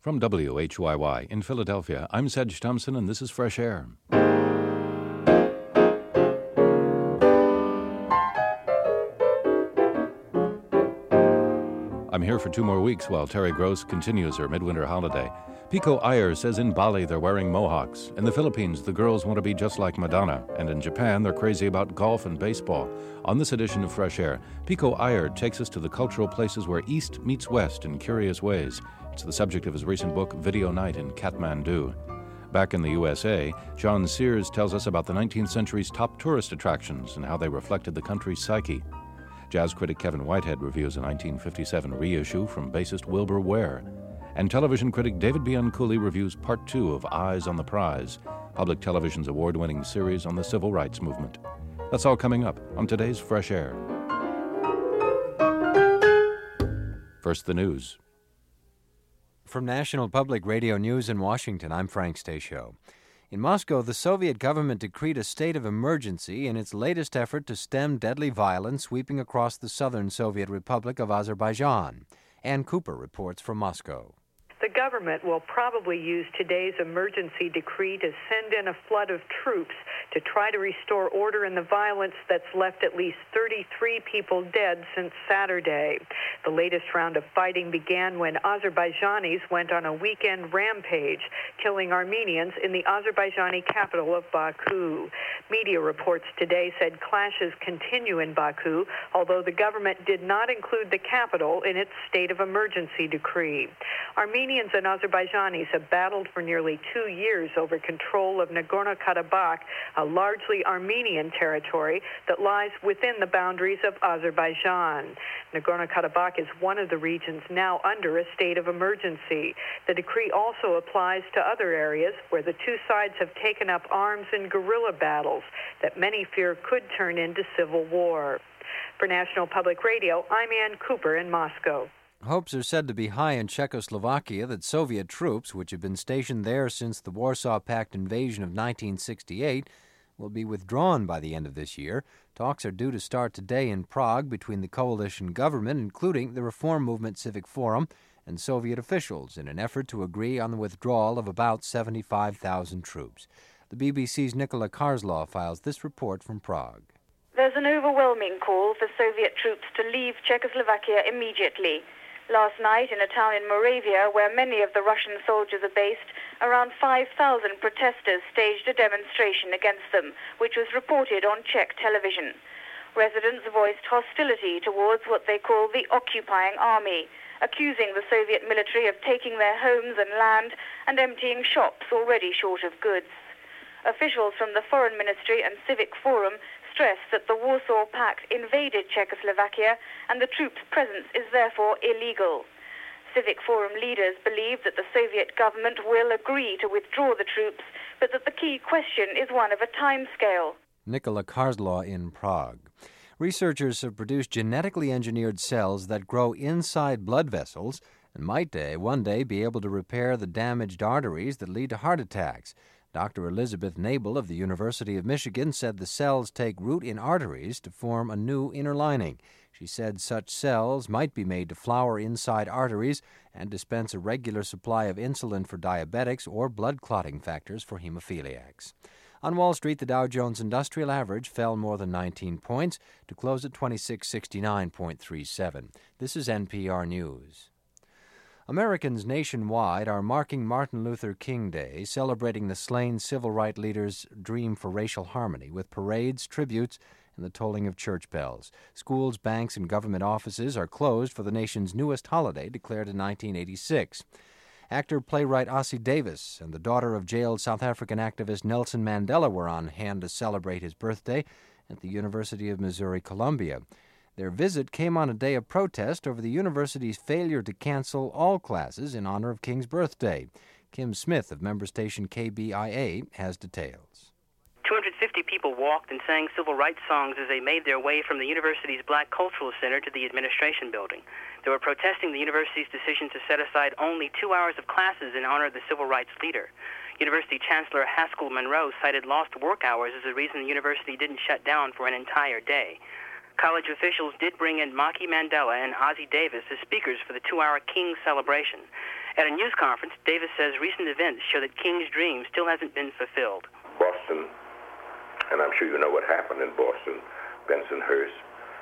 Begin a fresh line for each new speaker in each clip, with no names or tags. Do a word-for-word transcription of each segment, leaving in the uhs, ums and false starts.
From W H Y Y in Philadelphia, I'm Sedge Thompson, and this is Fresh Air. I'm here for two more weeks while Terry Gross continues her midwinter holiday. Pico Iyer says in Bali they're wearing mohawks. In the Philippines, the girls want to be just like Madonna. And in Japan, they're crazy about golf and baseball. On this edition of Fresh Air, Pico Iyer takes us to the cultural places where East meets West in curious ways. It's the subject of his recent book, Video Night in Kathmandu. Back in the U S A, John Sears tells us about the nineteenth century's top tourist attractions and how they reflected the country's psyche. Jazz critic Kevin Whitehead reviews a nineteen fifty-seven reissue from bassist Wilbur Ware. And television critic David Bianculli reviews part two of Eyes on the Prize, public television's award-winning series on the civil rights movement. That's all coming up on today's Fresh Air. First, the news.
From National Public Radio News in Washington, I'm Frank Stasio. In Moscow, the Soviet government decreed a state of emergency in its latest effort to stem deadly violence sweeping across the southern Soviet Republic of Azerbaijan. Ann Cooper reports from Moscow.
The government will probably use today's emergency decree to send in a flood of troops to try to restore order in the violence that's left at least thirty-three people dead since Saturday. The latest round of fighting began when Azerbaijanis went on a weekend rampage, killing Armenians in the Azerbaijani capital of Baku. Media reports today said clashes continue in Baku, although the government did not include the capital in its state of emergency decree. Armenians and Azerbaijanis have battled for nearly two years over control of Nagorno-Karabakh, a largely Armenian territory that lies within the boundaries of Azerbaijan. Nagorno-Karabakh is one of the regions now under a state of emergency. The decree also applies to other areas where the two sides have taken up arms in guerrilla battles that many fear could turn into civil war. For National Public Radio, I'm Ann Cooper in Moscow.
Hopes are said to be high in Czechoslovakia that Soviet troops, which have been stationed there since the Warsaw Pact invasion of nineteen sixty-eight, will be withdrawn by the end of this year. Talks are due to start today in Prague between the coalition government, including the Reform Movement Civic Forum, and Soviet officials in an effort to agree on the withdrawal of about seventy-five thousand troops. The B B C's Nikola Karslau files this report from Prague.
There's an overwhelming call for Soviet troops to leave Czechoslovakia immediately. Last night, in a town in Moravia, where many of the Russian soldiers are based, around five thousand protesters staged a demonstration against them, which was reported on Czech television. Residents voiced hostility towards what they call the occupying army, accusing the Soviet military of taking their homes and land and emptying shops already short of goods. Officials from the Foreign Ministry and Civic Forum stressed that the Warsaw Pact invaded Czechoslovakia and the troops' presence is therefore illegal. Civic Forum leaders believe that the Soviet government will agree to withdraw the troops, but that the key question is one of a timescale.
Nikola Karslau in Prague. Researchers have produced genetically engineered cells that grow inside blood vessels and might day, one day be able to repair the damaged arteries that lead to heart attacks. Doctor Elizabeth Nabel of the University of Michigan said the cells take root in arteries to form a new inner lining. She said such cells might be made to flower inside arteries and dispense a regular supply of insulin for diabetics or blood clotting factors for hemophiliacs. On Wall Street, the Dow Jones Industrial Average fell more than nineteen points to close at twenty-six sixty-nine point three seven. This is N P R News. Americans nationwide are marking Martin Luther King Day, celebrating the slain civil rights leader's dream for racial harmony with parades, tributes, and the tolling of church bells. Schools, banks, and government offices are closed for the nation's newest holiday, declared in nineteen eighty-six. Actor-playwright Ossie Davis and the daughter of jailed South African activist Nelson Mandela were on hand to celebrate his birthday at the University of Missouri-Columbia. Their visit came on a day of protest over the university's failure to cancel all classes in honor of King's birthday. Kim Smith of member station K B I A has details.
two hundred fifty people walked and sang civil rights songs as they made their way from the university's Black Cultural Center to the administration building. They were protesting the university's decision to set aside only two hours of classes in honor of the civil rights leader. University Chancellor Haskell Monroe cited lost work hours as the reason the university didn't shut down for an entire day. College officials did bring in Maki Mandela and Ossie Davis as speakers for the two-hour King celebration. At a news conference, Davis says recent events show that King's dream still hasn't been fulfilled.
Boston, and I'm sure you know what happened in Boston, Bensonhurst,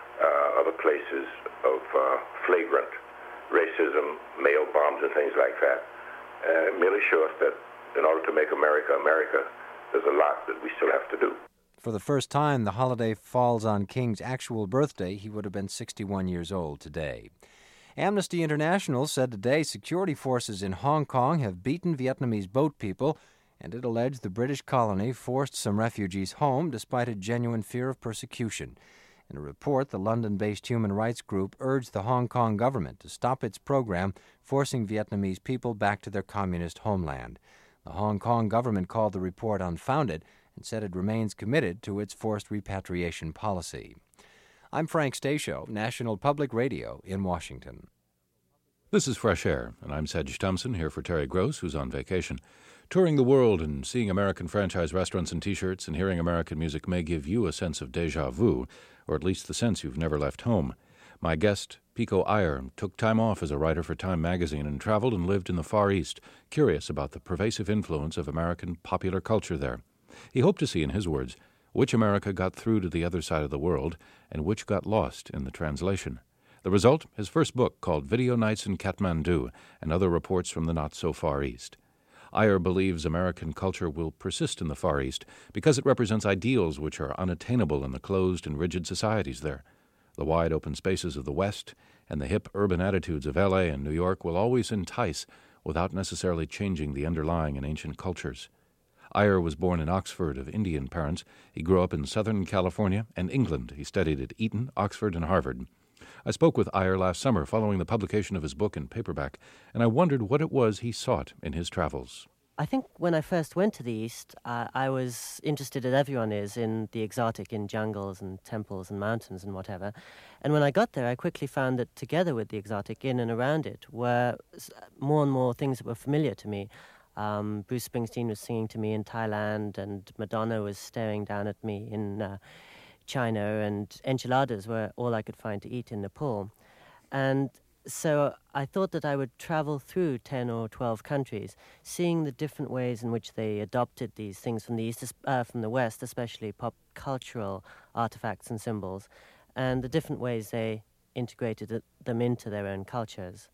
uh, other places of uh, flagrant racism, mail bombs and things like that, uh, merely show us that in order to make America America, there's a lot that we still have to do.
For the first time, the holiday falls on King's actual birthday. He would have been sixty-one years old today. Amnesty International said today security forces in Hong Kong have beaten Vietnamese boat people, and it alleged the British colony forced some refugees home despite a genuine fear of persecution. In a report, the London-based human rights group urged the Hong Kong government to stop its program forcing Vietnamese people back to their communist homeland. The Hong Kong government called the report unfounded and said it remains committed to its forced repatriation policy. I'm Frank Stasio, National Public Radio in Washington.
This is Fresh Air, and I'm Sedge Thompson, here for Terry Gross, who's on vacation. Touring the world and seeing American franchise restaurants and T-shirts and hearing American music may give you a sense of déjà vu, or at least the sense you've never left home. My guest, Pico Iyer, took time off as a writer for Time magazine and traveled and lived in the Far East, curious about the pervasive influence of American popular culture there. He hoped to see, in his words, which America got through to the other side of the world and which got lost in the translation. The result, his first book called Video Nights in Kathmandu and Other Reports from the Not-So-Far East. Iyer believes American culture will persist in the Far East because it represents ideals which are unattainable in the closed and rigid societies there. The wide open spaces of the West and the hip urban attitudes of L A and New York will always entice without necessarily changing the underlying and ancient cultures. Iyer was born in Oxford of Indian parents. He grew up in Southern California and England. He studied at Eton, Oxford, and Harvard. I spoke with Iyer last summer following the publication of his book in paperback, and I wondered what it was he sought in his travels.
I think when I first went to the East, uh, I was interested, as everyone is, in the exotic, in jungles and temples and mountains and whatever. And when I got there, I quickly found that together with the exotic, in and around it, were more and more things that were familiar to me. Um, Bruce Springsteen was singing to me in Thailand, and Madonna was staring down at me in uh, China, and enchiladas were all I could find to eat in Nepal. And so I thought that I would travel through ten or twelve countries, seeing the different ways in which they adopted these things from the East, uh, from the West, especially pop cultural artifacts and symbols, and the different ways they integrated it, them into their own cultures.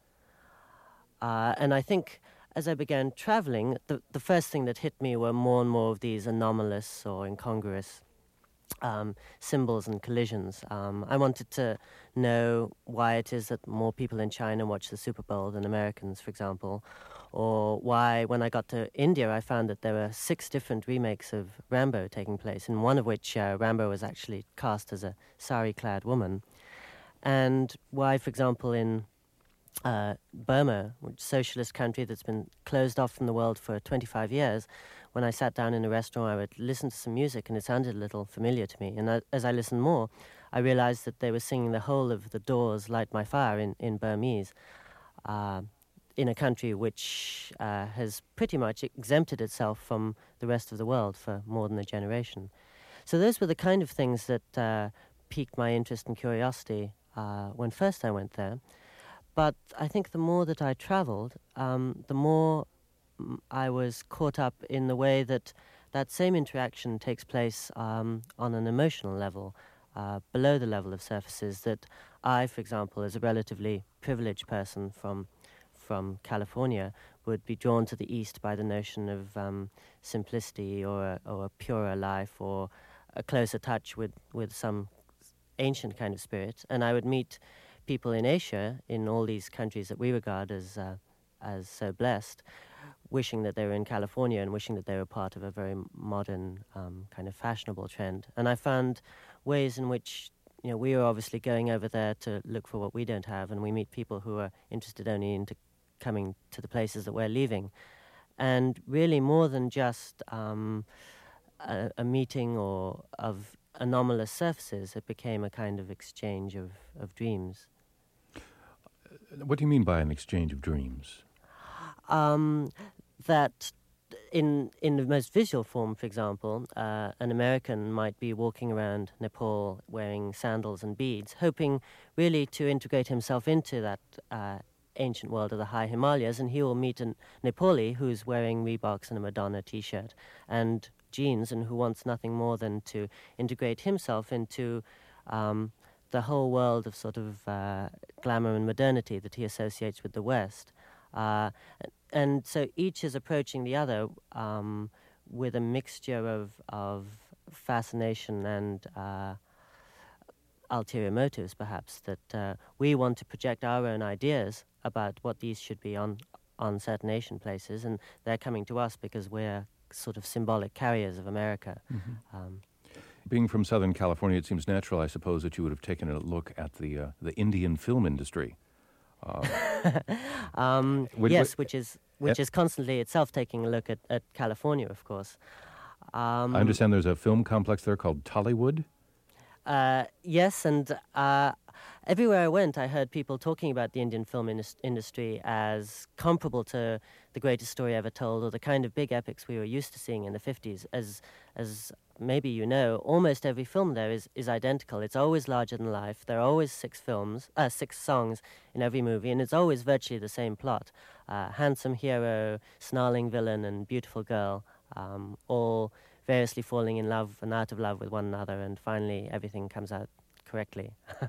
Uh, and I think as I began traveling, the, the first thing that hit me were more and more of these anomalous or incongruous Um, symbols and collisions. Um, I wanted to know why it is that more people in China watch the Super Bowl than Americans, for example, or why, when I got to India, I found that there were six different remakes of Rambo taking place, in one of which uh, Rambo was actually cast as a sari-clad woman, and why, for example, in uh, Burma, which is a socialist country that's been closed off from the world for twenty-five years, when I sat down in a restaurant, I would listen to some music, and it sounded a little familiar to me. And I, as I listened more, I realized that they were singing the whole of The Doors' Light My Fire in, in Burmese, uh, in a country which uh, has pretty much exempted itself from the rest of the world for more than a generation. So those were the kind of things that uh, piqued my interest and curiosity uh, when first I went there. But I think the more that I traveled, um, the more I was caught up in the way that that same interaction takes place um, on an emotional level, uh, below the level of surfaces, that I, for example, as a relatively privileged person from from California, would be drawn to the East by the notion of um, simplicity or a, or a purer life or a closer touch with, with some ancient kind of spirit. And I would meet people in Asia, in all these countries that we regard as uh, as so blessed, wishing that they were in California and wishing that they were part of a very modern um, kind of fashionable trend. And I found ways in which, you know, we are obviously going over there to look for what we don't have, and we meet people who are interested only in coming to the places that we're leaving. And really more than just um, a, a meeting or of anomalous surfaces, it became a kind of exchange of, of dreams.
What do you mean by an exchange of dreams?
Um, that in in the most visual form, for example, uh, an American might be walking around Nepal wearing sandals and beads, hoping really to integrate himself into that uh, ancient world of the high Himalayas, and he will meet a Nepali who's wearing Reeboks and a Madonna T-shirt and jeans, and who wants nothing more than to integrate himself into um, the whole world of sort of uh, glamour and modernity that he associates with the West. Uh, and so each is approaching the other um, with a mixture of, of fascination and uh, ulterior motives, perhaps, that uh, we want to project our own ideas about what these should be on, on certain Asian places, and they're coming to us because we're sort of symbolic carriers of America. Mm-hmm. Um,
Being from Southern California, it seems natural, I suppose, that you would have taken a look at the uh, the Indian film industry. Uh,
um, would, yes, would, which is which uh, is constantly itself taking a look at, at California, of course. Um,
I understand there's a film complex there called Tollywood?
Uh, yes, and uh, everywhere I went, I heard people talking about the Indian film in- industry as comparable to the greatest story ever told, or the kind of big epics we were used to seeing in the fifties. As as maybe you know, almost every film there is, is identical. It's always larger than life. There are always six films, uh, six songs in every movie, and it's always virtually the same plot. Uh, handsome hero, snarling villain, and beautiful girl, um, all variously falling in love and out of love with one another, and finally everything comes out correctly.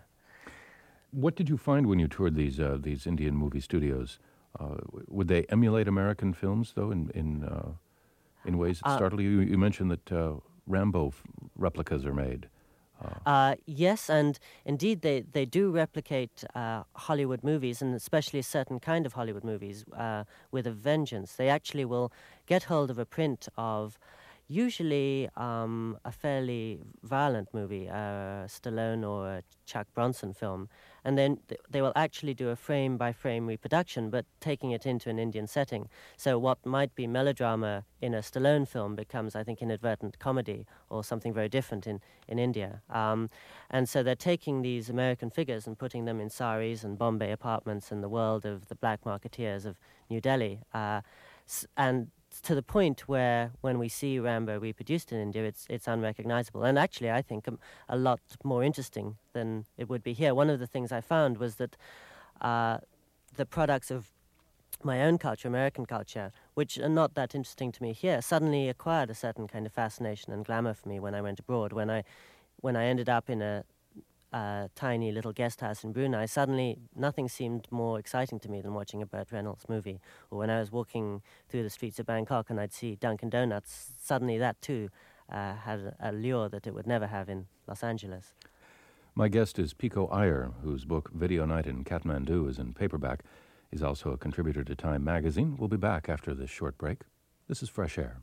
What did you find when you toured these uh, these Indian movie studios? Uh, would they emulate American films, though, in in, uh, in ways that
uh,
startle you? You mentioned that uh, Rambo f- replicas are made.
Uh, uh, yes, and indeed they, they do replicate uh, Hollywood movies, and especially a certain kind of Hollywood movies, uh, with a vengeance. They actually will get hold of a print of usually um, a fairly violent movie, a Stallone or a Chuck Bronson film, and then th- they will actually do a frame-by-frame reproduction, but taking it into an Indian setting. So what might be melodrama in a Stallone film becomes, I think, inadvertent comedy or something very different in, in India. Um, and so they're taking these American figures and putting them in saris and Bombay apartments in the world of the black marketeers of New Delhi. Uh, s- and to the point where when we see Rambo reproduced in India, it's it's unrecognizable. And actually, I think um, a lot more interesting than it would be here. One of the things I found was that uh, the products of my own culture, American culture, which are not that interesting to me here, suddenly acquired a certain kind of fascination and glamour for me when I went abroad. When I, when I ended up in a Uh, tiny little guest house in Brunei, suddenly nothing seemed more exciting to me than watching a Burt Reynolds movie. Or when I was walking through the streets of Bangkok and I'd see Dunkin' Donuts, suddenly that too uh, had a, a lure that it would never have in Los Angeles.
My guest is Pico Iyer, whose book Video Night in Kathmandu is in paperback. He's also a contributor to Time magazine. We'll be back after this short break. This is Fresh Air.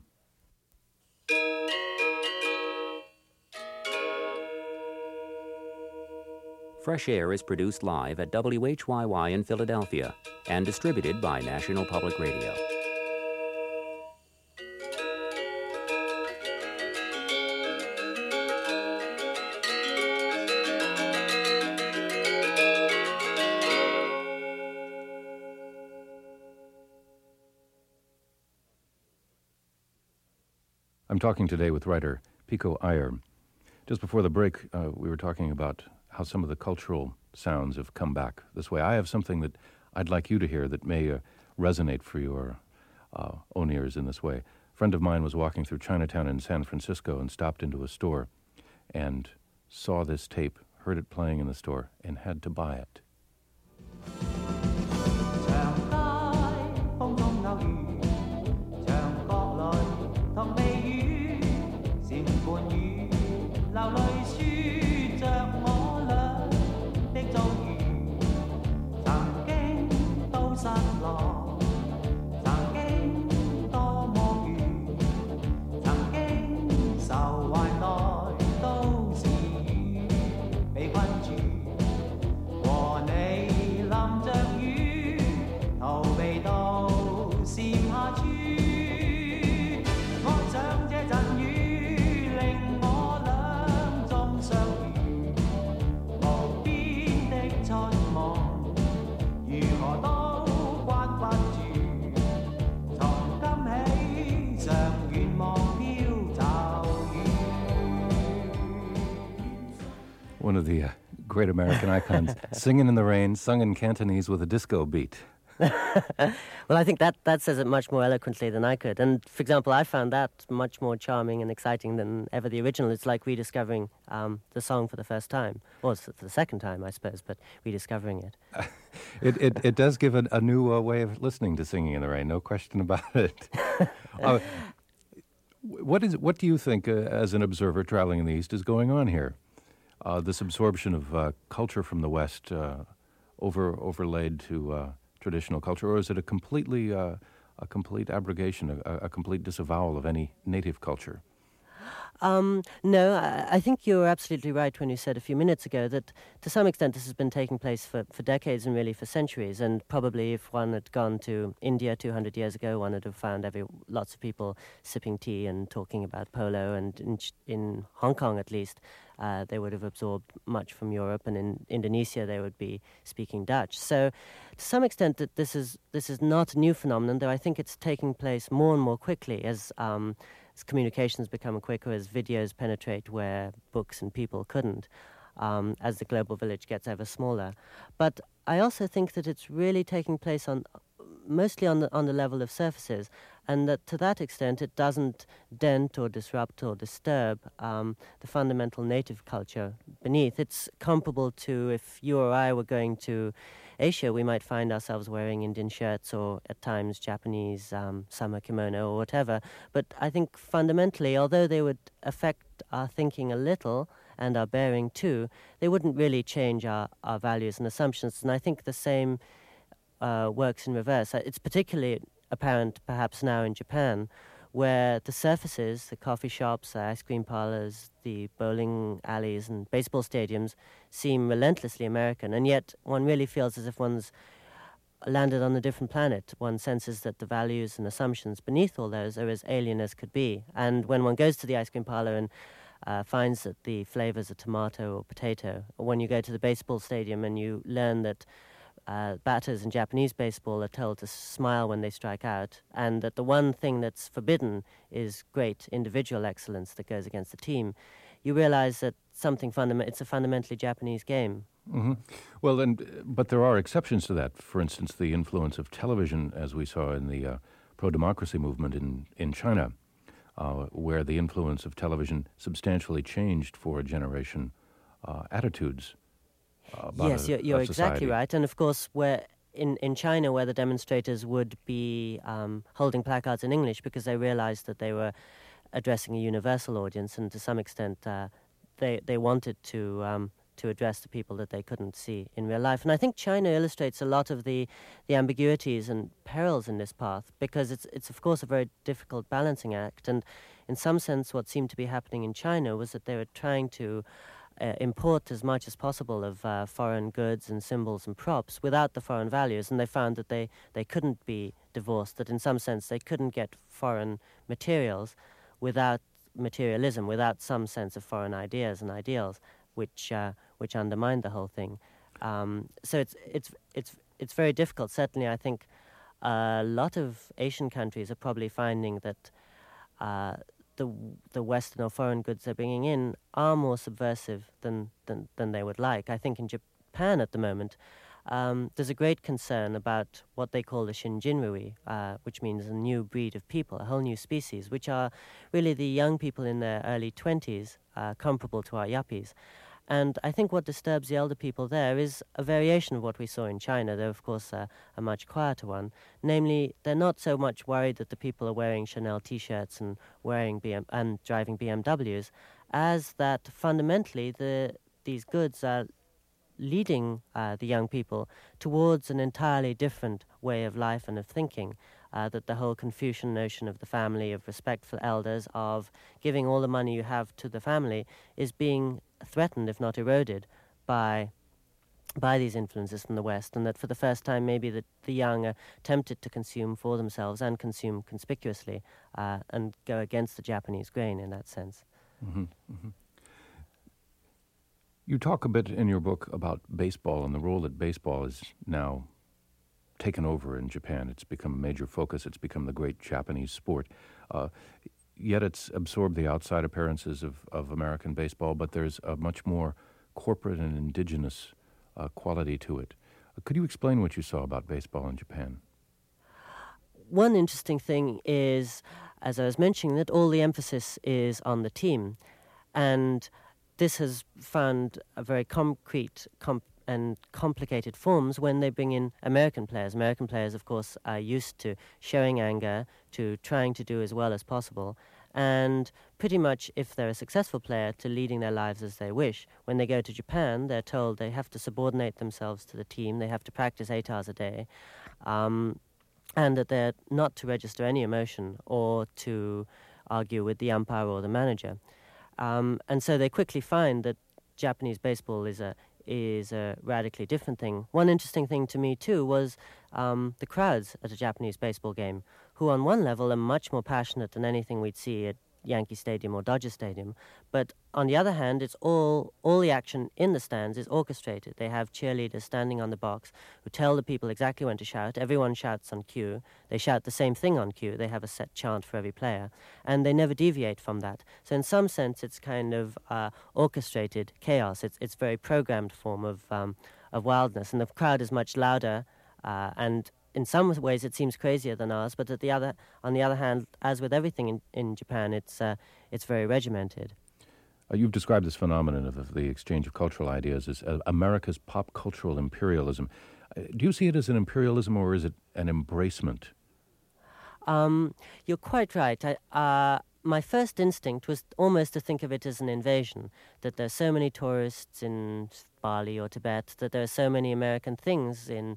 Fresh Air is produced live at W H Y Y in Philadelphia and distributed by National Public Radio.
I'm talking today with writer Pico Iyer. Just before the break, uh, we were talking about how some of the cultural sounds have come back this way. I have something that I'd like you to hear that may uh, resonate for your uh, own ears in this way. A friend of mine was walking through Chinatown in San Francisco and stopped into a store and saw this tape, heard it playing in the store, and had to buy it. One of the uh, great American icons, Singing in the Rain, sung in Cantonese with a disco beat.
Well, I think that, that says it much more eloquently than I could. And, for example, I found that much more charming and exciting than ever the original. It's like rediscovering um, the song for the first time. Or well, for the second time, I suppose, but rediscovering it.
it, it, it does give a, a new uh, way of listening to Singing in the Rain, no question about it. uh, what is what do you think, uh, as an observer traveling in the East, is going on here? Uh, this absorption of uh, culture from the West uh, over overlaid to uh, traditional culture, or is it a completely uh, a complete abrogation, a, a complete disavowal of any native culture?
Um, no, I, I think you were absolutely right when you said a few minutes ago that to some extent this has been taking place for, for decades and really for centuries. And probably if one had gone to India two hundred years ago, one would have found every lots of people sipping tea and talking about polo. And in, in Hong Kong, at least, uh, they would have absorbed much from Europe. And in Indonesia, they would be speaking Dutch. So to some extent, that this is this is not a new phenomenon, though I think it's taking place more and more quickly as... Um, As communications become quicker, as videos penetrate where books and people couldn't, um, as the global village gets ever smaller. But I also think that it's really taking place on mostly on the on the level of surfaces, and that to that extent it doesn't dent or disrupt or disturb um, the fundamental native culture beneath. It's comparable to if you or I were going to Asia, we might find ourselves wearing Indian shirts or at times Japanese um, summer kimono or whatever. But I think fundamentally, although they would affect our thinking a little and our bearing too, they wouldn't really change our, our values and assumptions. And I think the same uh, works in reverse. It's particularly apparent perhaps now in Japan, where the surfaces, the coffee shops, the ice cream parlors, the bowling alleys and baseball stadiums seem relentlessly American, and yet one really feels as if one's landed on a different planet. One senses that the values and assumptions beneath all those are as alien as could be. And when one goes to the ice cream parlor and uh, finds that the flavors are tomato or potato, or when you go to the baseball stadium and you learn that Uh, batters in Japanese baseball are told to smile when they strike out, and that the one thing that's forbidden is great individual excellence that goes against the team, you realize that something fundament it's a fundamentally Japanese game.
Mm-hmm. Well, and but there are exceptions to that. For instance, the influence of television, as we saw in the uh, pro-democracy movement in, in China, uh, where the influence of television substantially changed for a generation uh, attitudes. Uh,
yes,
a,
you're, you're exactly
society.
right. And of course, where in, in China, where the demonstrators would be um, holding placards in English because they realized that they were addressing a universal audience, and to some extent, uh, they they wanted to um, to address the people that they couldn't see in real life. And I think China illustrates a lot of the, the ambiguities and perils in this path, because it's it's of course a very difficult balancing act. And in some sense, what seemed to be happening in China was that they were trying to Uh, import as much as possible of uh, foreign goods and symbols and props without the foreign values, and they found that they, they couldn't be divorced, that in some sense they couldn't get foreign materials without materialism, without some sense of foreign ideas and ideals, which uh, which undermined the whole thing. Um, so it's it's it's it's very difficult. Certainly, I think a lot of Asian countries are probably finding that Uh, the the Western or foreign goods they're bringing in are more subversive than, than, than they would like. I think in Japan at the moment, um, there's a great concern about what they call the Shinjinrui, uh, which means a new breed of people, a whole new species, which are really the young people in their early twenties, uh, comparable to our yuppies. And I think what disturbs the elder people there is a variation of what we saw in China, though of course uh, a much quieter one. Namely, they're not so much worried that the people are wearing Chanel T-shirts and wearing B M and driving B M Ws, as that fundamentally the these goods are leading uh, the young people towards an entirely different way of life and of thinking. Uh, that the whole Confucian notion of the family, of respect for elders, of giving all the money you have to the family, is being threatened, if not eroded, by by these influences from the West, and that for the first time maybe the, the young are tempted to consume for themselves and consume conspicuously uh, and go against the Japanese grain in that sense.
Mm-hmm. Mm-hmm. You talk a bit in your book about baseball and the role that baseball is now taken over in Japan. It's become a major focus. It's become the great Japanese sport. Uh, yet it's absorbed the outside appearances of, of American baseball, but there's a much more corporate and indigenous uh, quality to it. Could you explain what you saw about baseball in Japan?
One interesting thing is, as I was mentioning, that all the emphasis is on the team. And this has found a very concrete comp- and complicated forms when they bring in American players. American players, of course, are used to showing anger, to trying to do as well as possible, and pretty much, if they're a successful player, to leading their lives as they wish. When they go to Japan, they're told they have to subordinate themselves to the team, they have to practice eight hours a day, um, and that they're not to register any emotion or to argue with the umpire or the manager. Um, and so they quickly find that Japanese baseball is a is a radically different thing. One interesting thing to me, too, was um, the crowds at a Japanese baseball game, who on one level are much more passionate than anything we'd see at Yankee Stadium or Dodger Stadium. But on the other hand, it's all all the action in the stands is orchestrated. They have cheerleaders standing on the box who tell the people exactly when to shout. Everyone shouts on cue. They shout the same thing on cue. They have a set chant for every player. And they never deviate from that. So in some sense, it's kind of uh, orchestrated chaos. It's it's a very programmed form of, um, of wildness. And the crowd is much louder uh, and in some ways it seems crazier than ours, but at the other, on the other hand, as with everything in, in Japan, it's uh, it's very regimented.
Uh, you've described this phenomenon of, of the exchange of cultural ideas as uh, America's pop cultural imperialism. Uh, do you see it as an imperialism or is it an embracement?
Um, you're quite right. I, uh, my first instinct was almost to think of it as an invasion, that there are so many tourists in Bali or Tibet, that there are so many American things in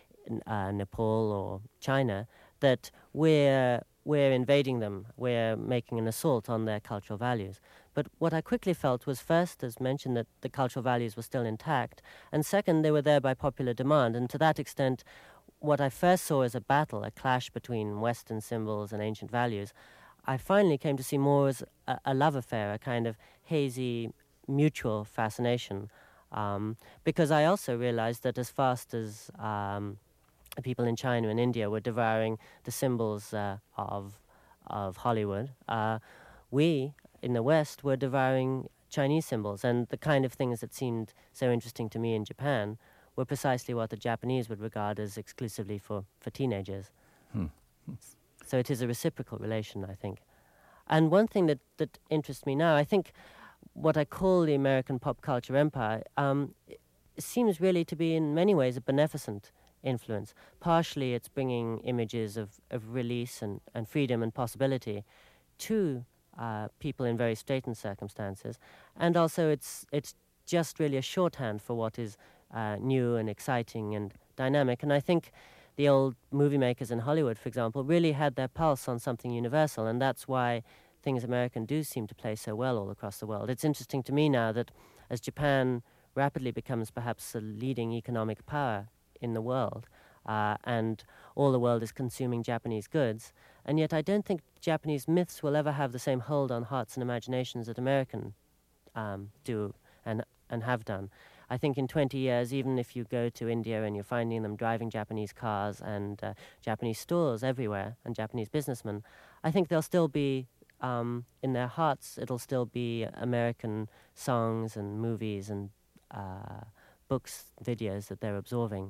Uh, Nepal or China, that we're we're invading them, we're making an assault on their cultural values. But what I quickly felt was, first, as mentioned, that the cultural values were still intact, and second, they were there by popular demand. And to that extent, what I first saw as a battle, a clash between Western symbols and ancient values, I finally came to see more as a, a love affair, a kind of hazy, mutual fascination. Um, because I also realized that as fast as um, people in China and India were devouring the symbols uh, of of Hollywood, uh, we in the West were devouring Chinese symbols, and the kind of things that seemed so interesting to me in Japan were precisely what the Japanese would regard as exclusively for, for teenagers.
Hmm.
So it is a reciprocal relation, I think. And one thing that, that interests me now, I think what I call the American pop culture empire um, seems really to be in many ways a beneficent influence. Partially it's bringing images of, of release and, and freedom and possibility to uh, people in very straitened circumstances, and also it's it's just really a shorthand for what is uh, new and exciting and dynamic. And I think the old movie makers in Hollywood, for example, really had their pulse on something universal, and that's why things American do seem to play so well all across the world. It's interesting to me now that as Japan rapidly becomes perhaps a leading economic power in the world, uh, and all the world is consuming Japanese goods, and yet I don't think Japanese myths will ever have the same hold on hearts and imaginations that American um, do and and have done. I think in twenty years, even if you go to India and you're finding them driving Japanese cars and uh, Japanese stores everywhere and Japanese businessmen, I think they'll still be, um, in their hearts, it'll still be American songs and movies and uh, books, videos that they're absorbing.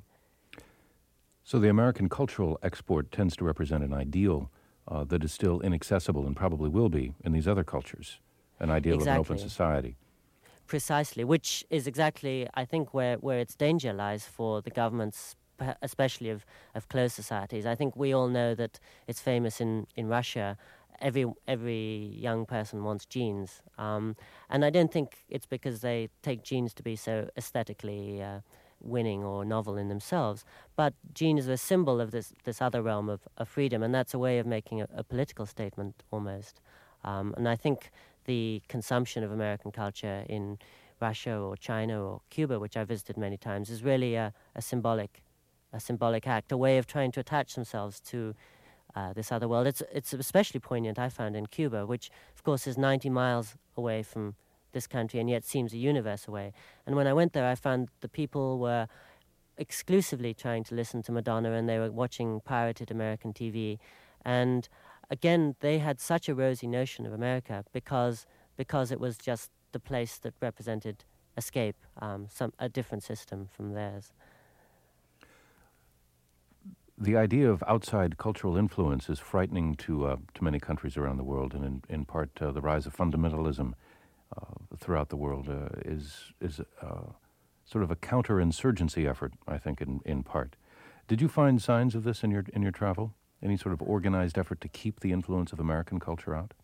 So the American cultural export tends to represent an ideal uh, that is still inaccessible and probably will be in these other cultures, an ideal
Exactly.
of an open society.
Precisely, which is exactly, I think, where, where its danger lies for the governments, especially of, of closed societies. I think we all know that it's famous in, in Russia. Every every young person wants jeans. Um, and I don't think it's because they take jeans to be so aesthetically uh, winning or novel in themselves, but jeans are a symbol of this, this other realm of, of freedom, and that's a way of making a, a political statement almost. Um, and I think the consumption of American culture in Russia or China or Cuba, which I visited many times, is really a, a symbolic, a symbolic act, a way of trying to attach themselves to uh, this other world. It's it's especially poignant, I found, in Cuba, which of course is ninety miles away from this country and yet seems a universe away. And when I went there, I found the people were exclusively trying to listen to Madonna, and they were watching pirated American T V, and again, they had such a rosy notion of America because because it was just the place that represented escape, um, some a different system from theirs.
the idea of outside cultural influence is frightening to uh, to many countries around the world, and in, in part uh, the rise of fundamentalism uh, throughout the world uh, is is uh, sort of a counterinsurgency effort, I think, in, in part. Did you find signs of this in your in your travel? Any sort of organized effort to keep the influence of American culture out?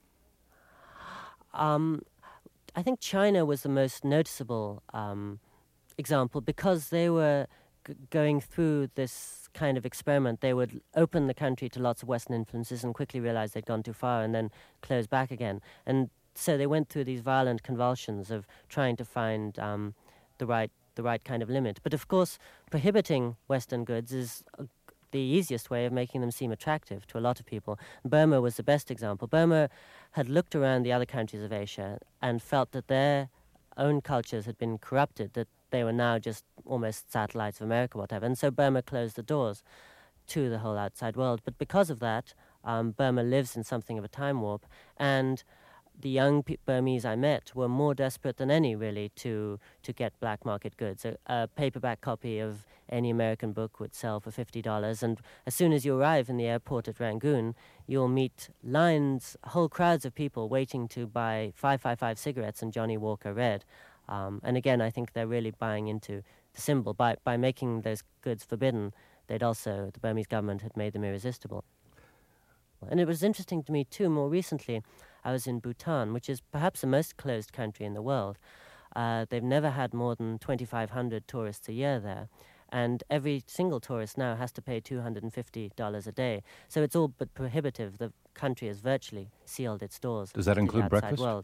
Um, I think China was the most noticeable um, example because they were g- going through this kind of experiment. They would open the country to lots of Western influences and quickly realize they'd gone too far and then close back again. And so they went through these violent convulsions of trying to find um, the right the right kind of limit. But of course, prohibiting Western goods is uh, the easiest way of making them seem attractive to a lot of people. Burma was the best example. Burma had looked around the other countries of Asia and felt that their own cultures had been corrupted, that they were now just almost satellites of America, whatever. And so Burma closed the doors to the whole outside world. But because of that, um, Burma lives in something of a time warp, and the young pe- Burmese I met were more desperate than any, really, to to get black market goods. A, a paperback copy of any American book would sell for fifty dollars, and as soon as you arrive in the airport at Rangoon, you'll meet lines, whole crowds of people waiting to buy five five five cigarettes and Johnny Walker Red. Um, and again, I think they're really buying into the symbol. By, by making those goods forbidden, they'd also, the Burmese government had made them irresistible. And it was interesting to me, too, more recently, I was in Bhutan, which is perhaps the most closed country in the world. Uh, they've never had more than twenty-five hundred tourists a year there, and every single tourist now has to pay two hundred fifty dollars a day. So it's all but prohibitive. The country has virtually sealed its doors.
Does that include
to the outside
breakfast?
World.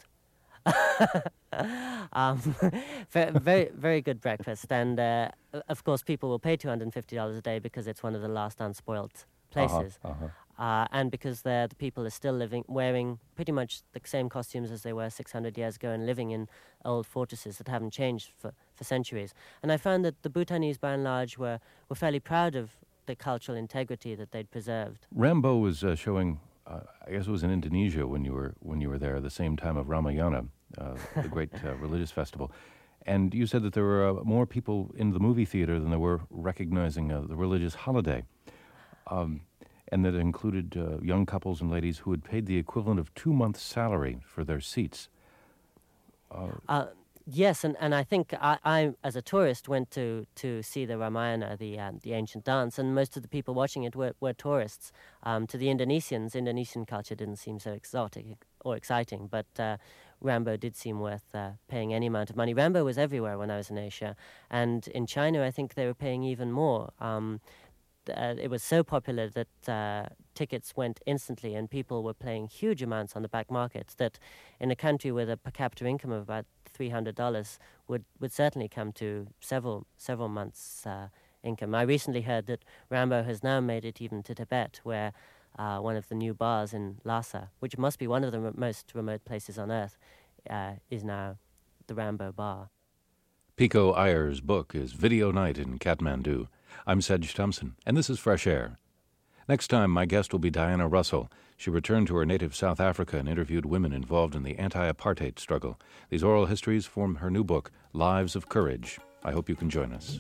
um, very, very, very good breakfast, and uh, of course people will pay two hundred fifty dollars a day because it's one of the last unspoilt places.
Uh-huh, uh-huh.
Uh, and because the people are still living, wearing pretty much the same costumes as they were six hundred years ago and living in old fortresses that haven't changed for, for centuries. And I found that the Bhutanese, by and large, were, were fairly proud of the cultural integrity that they'd preserved.
Rambo was uh, showing, uh, I guess it was in Indonesia when you were when you were there, the same time of Ramayana, uh, the great uh, religious festival. And you said that there were uh, more people in the movie theater than there were recognizing uh, the religious holiday. Um, and that included uh, young couples and ladies who had paid the equivalent of two months' salary for their seats. Uh,
uh, yes, and, and I think I, I, as a tourist, went to, to see the Ramayana, the uh, the ancient dance, and most of the people watching it were, were tourists. Um, to the Indonesians, Indonesian culture didn't seem so exotic or exciting, but uh, Rambo did seem worth uh, paying any amount of money. Rambo was everywhere when I was in Asia, and in China I think they were paying even more. Um, Uh, it was so popular that uh, tickets went instantly and people were paying huge amounts on the back markets that in a country with a per capita income of about three hundred dollars would, would certainly come to several several months' uh, income. I recently heard that Rambo has now made it even to Tibet, where uh, one of the new bars in Lhasa, which must be one of the re- most remote places on earth, uh, is now the Rambo bar.
Pico Iyer's book is Video Night in Kathmandu. I'm Sedge Thompson, and this is Fresh Air. Next time, my guest will be Diana Russell. She returned to her native South Africa and interviewed women involved in the anti-apartheid struggle. These oral histories form her new book, Lives of Courage. I hope you can join us.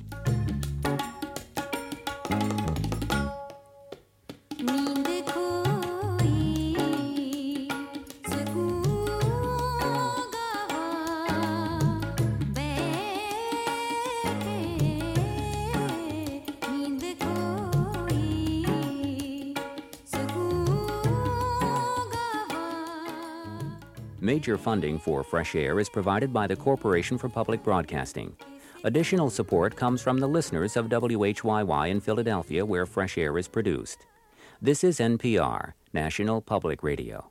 Major funding for Fresh Air is provided by the Corporation for Public Broadcasting. Additional support comes from the listeners of W H Y Y in Philadelphia, where Fresh Air is produced. This is N P R, National Public Radio.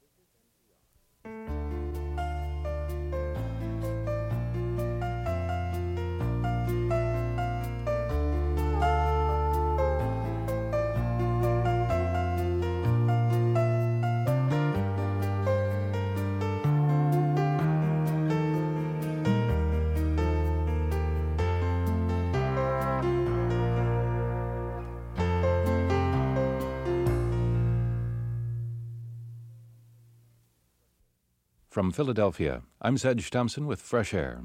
From Philadelphia, I'm Sedge Thompson with Fresh Air.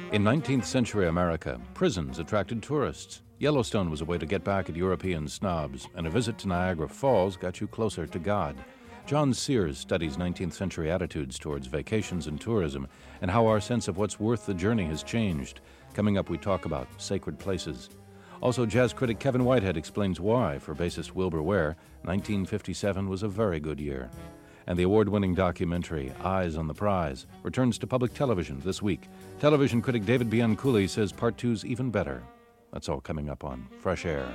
In nineteenth century America, prisons attracted tourists. Yellowstone was a way to get back at European snobs, and a visit to Niagara Falls got you closer to God. John Sears studies nineteenth century attitudes towards vacations and tourism and how our sense of what's worth the journey has changed. Coming up, we talk about sacred places. Also, jazz critic Kevin Whitehead explains why, for bassist Wilbur Ware, nineteen fifty-seven was a very good year. And the award-winning documentary, Eyes on the Prize, returns to public television this week. Television critic David Bianculli says part two's even better. That's all coming up on Fresh Air.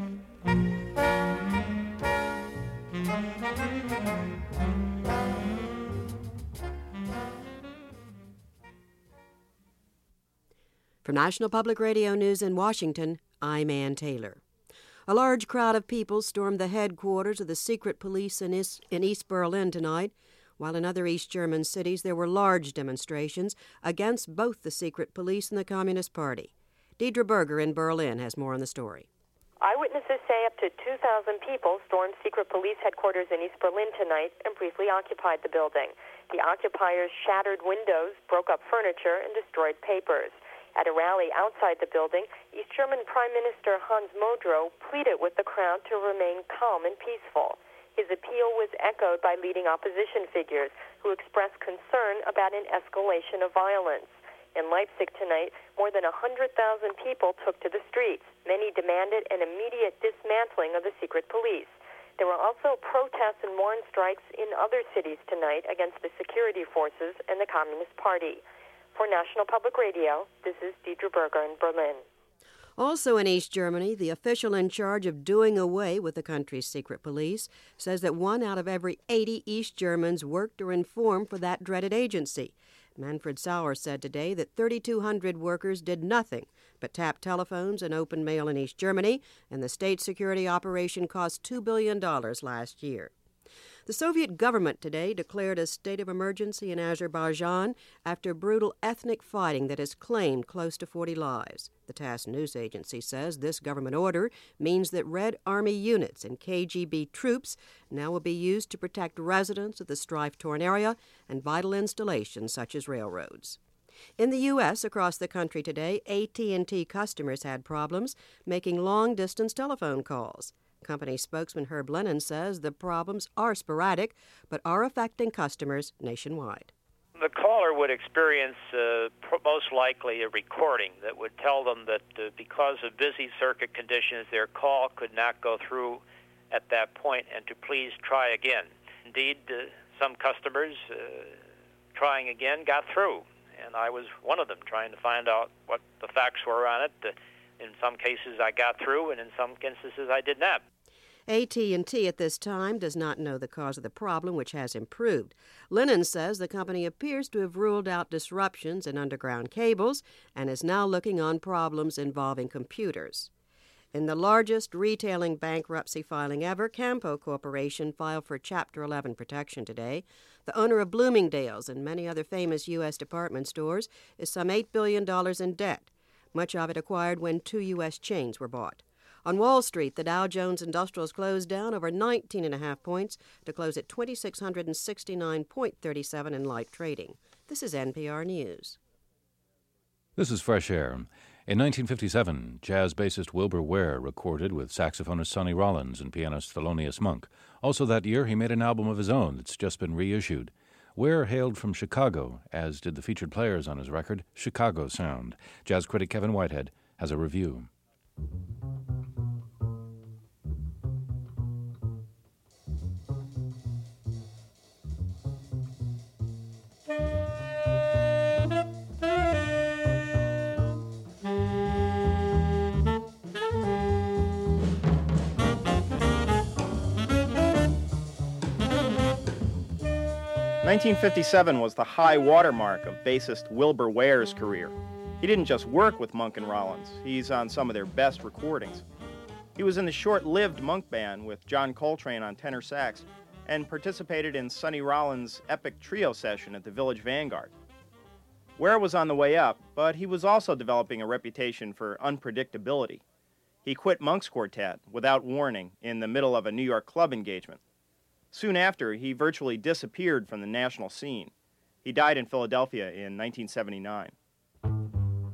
For National Public Radio News in Washington, I'm Ann Taylor. A large crowd of people stormed the headquarters of the secret police in East, in East Berlin tonight, while in other East German cities there were large demonstrations against both the secret police and the Communist Party. Deidre Berger in Berlin has more on the story.
Eyewitnesses say up to two thousand people stormed secret police headquarters in East Berlin tonight and briefly occupied the building. The occupiers shattered windows, broke up furniture, and destroyed papers. At a rally outside the building, East German Prime Minister Hans Modrow pleaded with the crowd to remain calm and peaceful. His appeal was echoed by leading opposition figures who expressed concern about an escalation of violence. In Leipzig tonight, more than one hundred thousand people took to the streets. Many demanded an immediate dismantling of the secret police. There were also protests and warrant strikes in other cities tonight against the security forces and the Communist Party. For National Public Radio, this is Deidre Berger in Berlin.
Also in East Germany, the official in charge of doing away with the country's secret police says that one out of every eighty East Germans worked or informed for that dreaded agency. Manfred Sauer said today that thirty-two hundred workers did nothing but tap telephones and open mail in East Germany, and the state security operation cost two billion dollars last year. The Soviet government today declared a state of emergency in Azerbaijan after brutal ethnic fighting that has claimed close to forty lives. The TASS news agency says this government order means that Red Army units and K G B troops now will be used to protect residents of the strife-torn area and vital installations such as railroads. In the U S, across the country today, A T and T customers had problems making long-distance telephone calls. Company spokesman Herb Lennon says the problems are sporadic, but are affecting customers nationwide.
The caller would experience uh, most likely a recording that would tell them that uh, because of busy circuit conditions, their call could not go through at that point and to please try again. Indeed, uh, some customers uh, trying again got through, and I was one of them trying to find out what the facts were on it. Uh, in some cases I got through, and in some instances I did not.
A T and T at this time does not know the cause of the problem, which has improved. Lennon says the company appears to have ruled out disruptions in underground cables and is now looking on problems involving computers. In the largest retailing bankruptcy filing ever, Campo Corporation filed for Chapter eleven protection today. The owner of Bloomingdale's and many other famous U S department stores is some eight billion dollars in debt, much of it acquired when two U S chains were bought. On Wall Street, the Dow Jones Industrials closed down over nineteen and a half points to close at two thousand six hundred sixty-nine point three seven in light trading. This is N P R News.
This is Fresh Air. In nineteen fifty-seven, jazz bassist Wilbur Ware recorded with saxophonist Sonny Rollins and pianist Thelonious Monk. Also that year, he made an album of his own that's just been reissued. Ware hailed from Chicago, as did the featured players on his record, Chicago Sound. Jazz critic Kevin Whitehead has a review.
nineteen fifty-seven was the high watermark of bassist Wilbur Ware's career. He didn't just work with Monk and Rollins, he's on some of their best recordings. He was in the short-lived Monk band with John Coltrane on tenor sax and participated in Sonny Rollins' epic trio session at the Village Vanguard. Ware was on the way up, but he was also developing a reputation for unpredictability. He quit Monk's quartet without warning in the middle of a New York club engagement. Soon after, he virtually disappeared from the national scene. He died in Philadelphia in nineteen seventy-nine.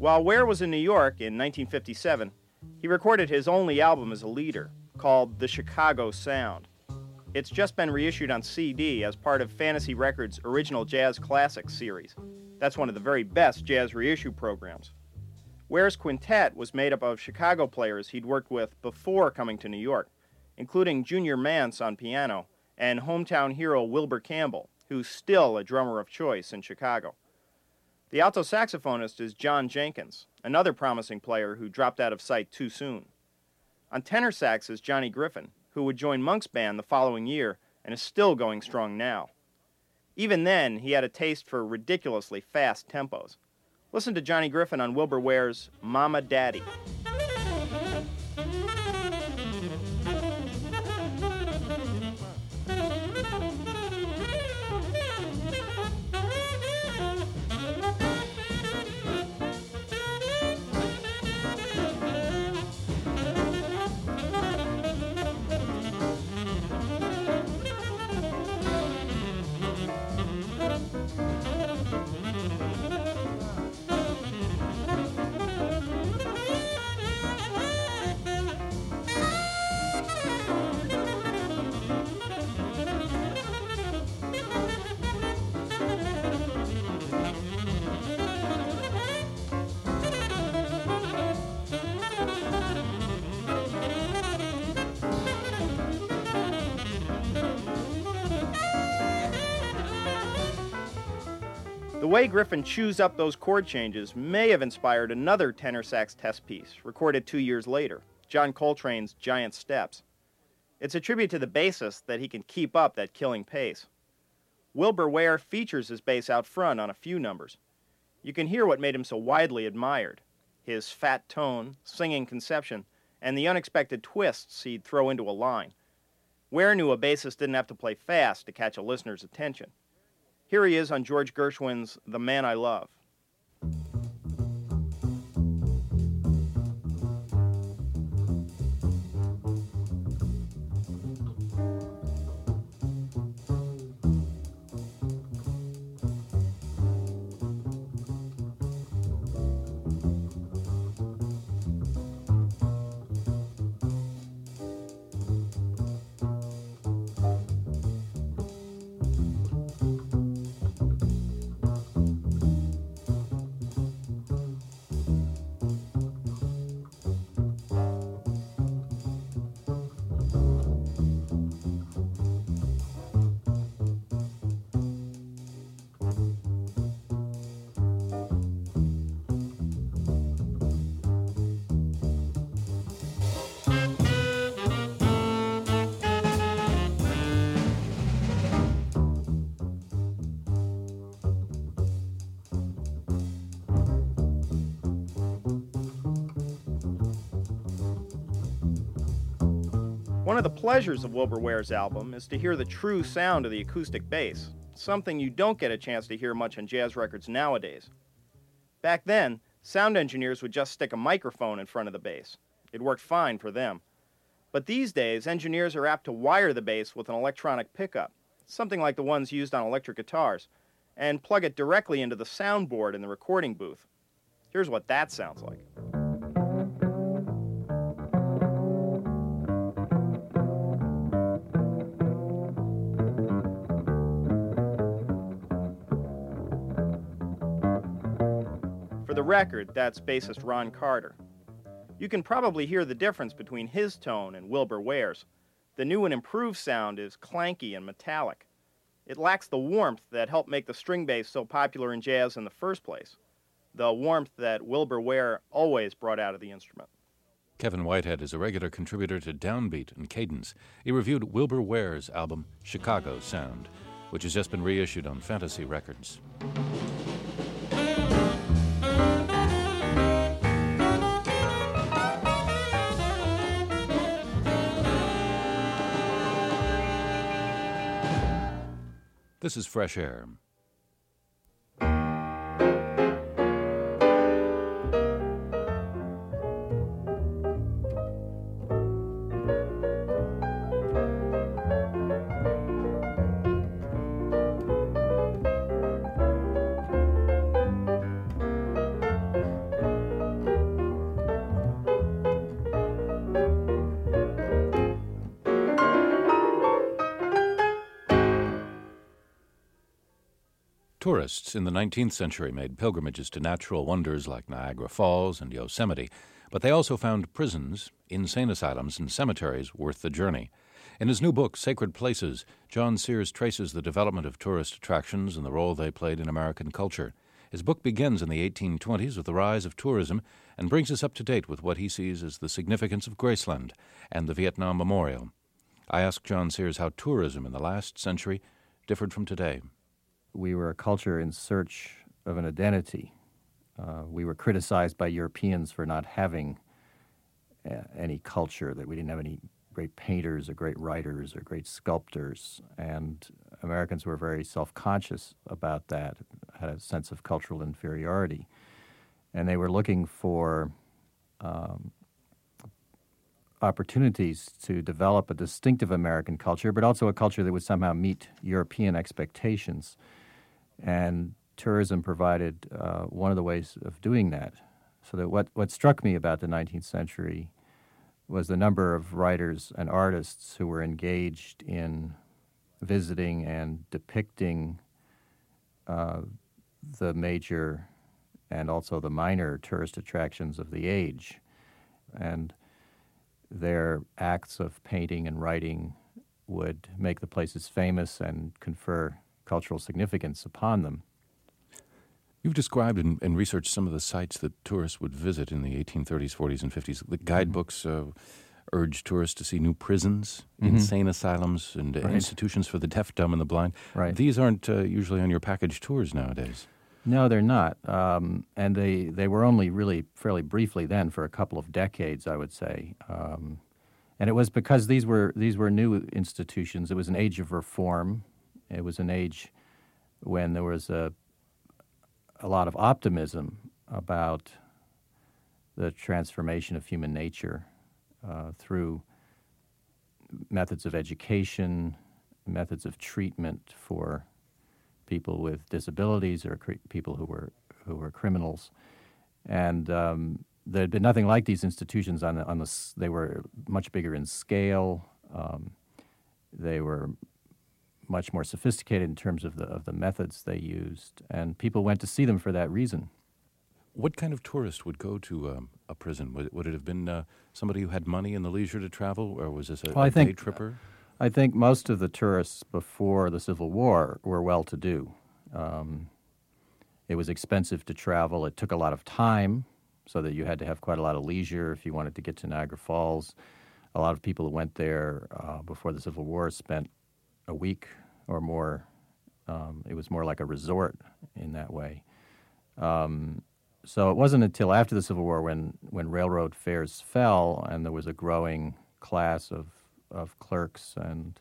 While Ware was in New York in nineteen fifty-seven, he recorded his only album as a leader, called The Chicago Sound. It's just been reissued on C D as part of Fantasy Records' Original Jazz Classics series. That's one of the very best jazz reissue programs. Ware's quintet was made up of Chicago players he'd worked with before coming to New York, including Junior Mance on piano and hometown hero Wilbur Campbell, who's still a drummer of choice in Chicago. The alto saxophonist is John Jenkins, another promising player who dropped out of sight too soon. On tenor sax is Johnny Griffin, who would join Monk's band the following year and is still going strong now. Even then, he had a taste for ridiculously fast tempos. Listen to Johnny Griffin on Wilbur Ware's Mama Daddy. The way Griffin chews up those chord changes may have inspired another tenor sax test piece, recorded two years later, John Coltrane's Giant Steps. It's a tribute to the bassist that he can keep up that killing pace. Wilbur Ware features his bass out front on a few numbers. You can hear what made him so widely admired, his fat tone, singing conception, and the unexpected twists he'd throw into a line. Ware knew a bassist didn't have to play fast to catch a listener's attention. Here he is on George Gershwin's The Man I Love. One of the pleasures of Wilbur Ware's album is to hear the true sound of the acoustic bass, something you don't get a chance to hear much on jazz records nowadays. Back then, sound engineers would just stick a microphone in front of the bass. It worked fine for them. But these days, engineers are apt to wire the bass with an electronic pickup, something like the ones used on electric guitars, and plug it directly into the soundboard in the recording booth. Here's what that sounds like. For the record, that's bassist Ron Carter. You can probably hear the difference between his tone and Wilbur Ware's. The new and improved sound is clanky and metallic. It lacks the warmth that helped make the string bass so popular in jazz in the first place, the warmth that Wilbur Ware always brought out of the instrument.
Kevin Whitehead is a regular contributor to Downbeat and Cadence. He reviewed Wilbur Ware's album, Chicago Sound, which has just been reissued on Fantasy Records. This is Fresh Air. Tourists in the nineteenth century made pilgrimages to natural wonders like Niagara Falls and Yosemite, but they also found prisons, insane asylums, and cemeteries worth the journey. In his new book, Sacred Places, John Sears traces the development of tourist attractions and the role they played in American culture. His book begins in the eighteen twenties with the rise of tourism and brings us up to date with what he sees as the significance of Graceland and the Vietnam Memorial. I asked John Sears how tourism in the last century differed from today.
We were a culture in search of an identity. Uh, we were criticized by Europeans for not having uh, any culture, that we didn't have any great painters or great writers or great sculptors, and Americans were very self-conscious about that, had a sense of cultural inferiority, and they were looking for um, opportunities to develop a distinctive American culture, but also a culture that would somehow meet European expectations. And tourism provided uh, one of the ways of doing that. So that what, what struck me about the nineteenth century was the number of writers and artists who were engaged in visiting and depicting uh, the major and also the minor tourist attractions of the age. And their acts of painting and writing would make the places famous and confer cultural significance upon them.
You've described and, and researched some of the sites that tourists would visit in the eighteen thirties, forties, and fifties. The guidebooks uh, urged tourists to see new prisons, mm-hmm. insane asylums, and
right.
uh, institutions for the deaf, dumb, and the blind.
Right.
These aren't uh, usually on your package tours nowadays.
No, they're not. Um, and they, they were only really fairly briefly then, for a couple of decades, I would say. Um, and it was because these were these were new institutions. It was an age of reform. It was an age when there was a a lot of optimism about the transformation of human nature uh, through methods of education, methods of treatment for people with disabilities or cr- people who were who were criminals, and um, there had been nothing like these institutions. On the, on the they were much bigger in scale. Um, they were much more sophisticated in terms of the of the methods they used, and people went to see them for that reason.
What kind of tourist would go to um, a prison? Would it, would it have been uh, somebody who had money and the leisure to travel, or was this a,
well,
a
I think,
day tripper?
I think most of the tourists before the Civil War were well-to-do. Um, it was expensive to travel. It took a lot of time, so that you had to have quite a lot of leisure if you wanted to get to Niagara Falls. A lot of people who went there uh, before the Civil War spent a week or more. Um, it was more like a resort in that way. Um, so it wasn't until after the Civil War when, when railroad fares fell and there was a growing class of, of clerks and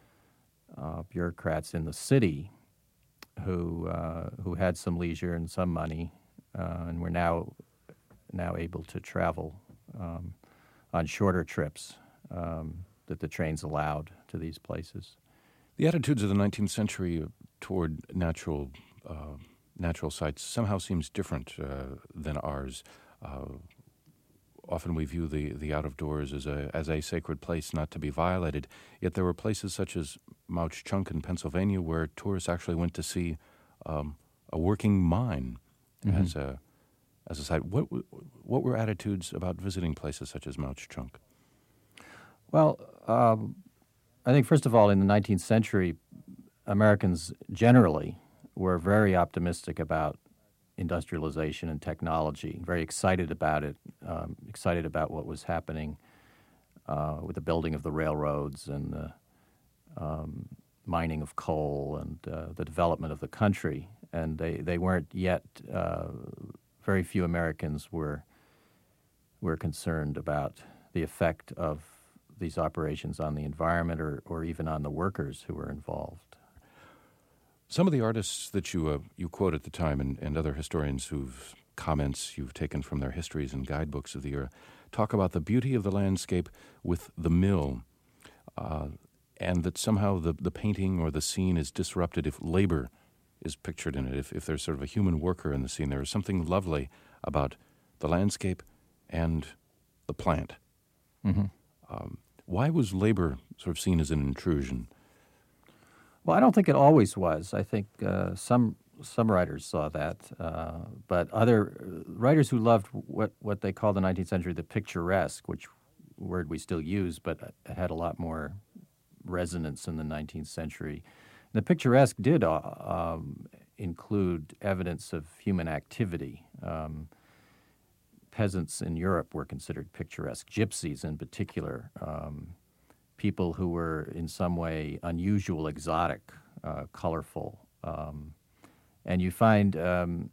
uh, bureaucrats in the city who uh, who had some leisure and some money uh, and were now now able to travel um, on shorter trips um, that the trains allowed to these places.
The attitudes of the nineteenth century toward natural uh, natural sites somehow seems different uh, than ours. Uh, often we view the, the out-of-doors as a as a sacred place not to be violated, yet there were places such as Mauch Chunk in Pennsylvania where tourists actually went to see um, a working mine mm-hmm. as a as a site. What what were attitudes about visiting places such as Mauch Chunk?
Well, um, I think, first of all, in the nineteenth century, Americans generally were very optimistic about industrialization and technology, very excited about it, um, excited about what was happening uh, with the building of the railroads and the um, mining of coal and uh, the development of the country. And they, they weren't yet, uh, very few Americans were were concerned about the effect of these operations on the environment or, or even on the workers who were involved.
Some of the artists that you uh, you quote at the time and, and other historians whose comments you've taken from their histories and guidebooks of the era talk about the beauty of the landscape with the mill uh, and that somehow the, the painting or the scene is disrupted if labor is pictured in it, if, if there's sort of a human worker in the scene. There is something lovely about the landscape and the plant.
Mm-hmm.
Um, why was labor sort of seen as an intrusion?
Well, I don't think it always was. I think uh, some some writers saw that, uh, but other writers who loved what, what they call the nineteenth century the picturesque, which word we still use, but it had a lot more resonance in the nineteenth century. The picturesque did uh, um, include evidence of human activity. Um, peasants in Europe were considered picturesque, gypsies in particular, um, people who were in some way unusual, exotic, uh, colorful. Um, and you find um,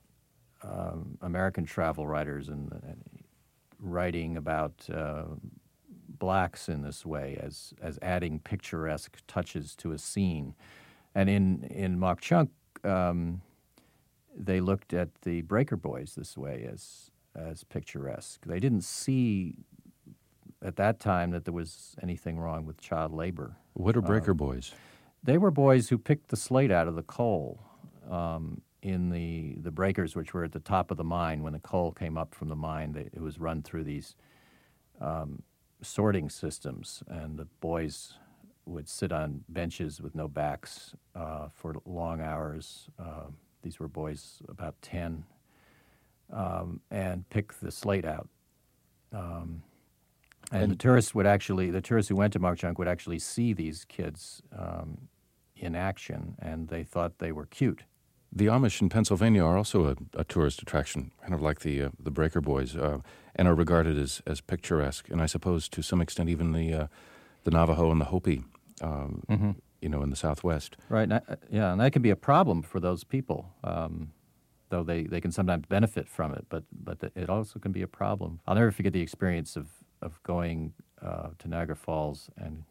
um, American travel writers and, and writing about uh, blacks in this way as as adding picturesque touches to a scene. And in, in Mauch Chunk, um, they looked at the Breaker Boys this way as as picturesque. They didn't see at that time that there was anything wrong with child labor.
What are Breaker
um,
Boys?
They were boys who picked the slate out of the coal um, in the the breakers, which were at the top of the mine. When the coal came up from the mine, they, it was run through these um, sorting systems, and the boys would sit on benches with no backs uh, for long hours. Uh, these were boys about ten, um, and pick the slate out. Um, and, and the tourists would actually, the tourists who went to Mauch Chunk would actually see these kids um, in action, and they thought they were cute.
The Amish in Pennsylvania are also a, a tourist attraction, kind of like the uh, the Breaker Boys, uh, and are regarded as, as picturesque, and I suppose to some extent even the uh, the Navajo and the Hopi, um, mm-hmm. you know, in the Southwest.
Right. And I, yeah, and that can be a problem for those people, um, though they, they can sometimes benefit from it, but but it also can be a problem. I'll never forget the experience of of going uh, to Niagara Falls and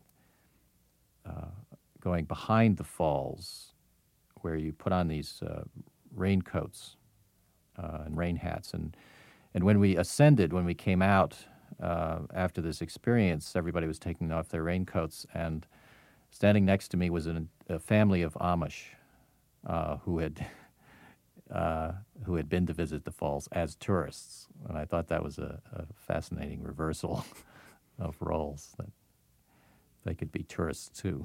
uh, going behind the falls, where you put on these uh, raincoats uh, and rain hats. And, and when we ascended, when we came out uh, after this experience, everybody was taking off their raincoats, and standing next to me was an, a family of Amish uh, who had uh, who had been to visit the falls as tourists. And I thought that was a, a fascinating reversal of roles, that they could be tourists too.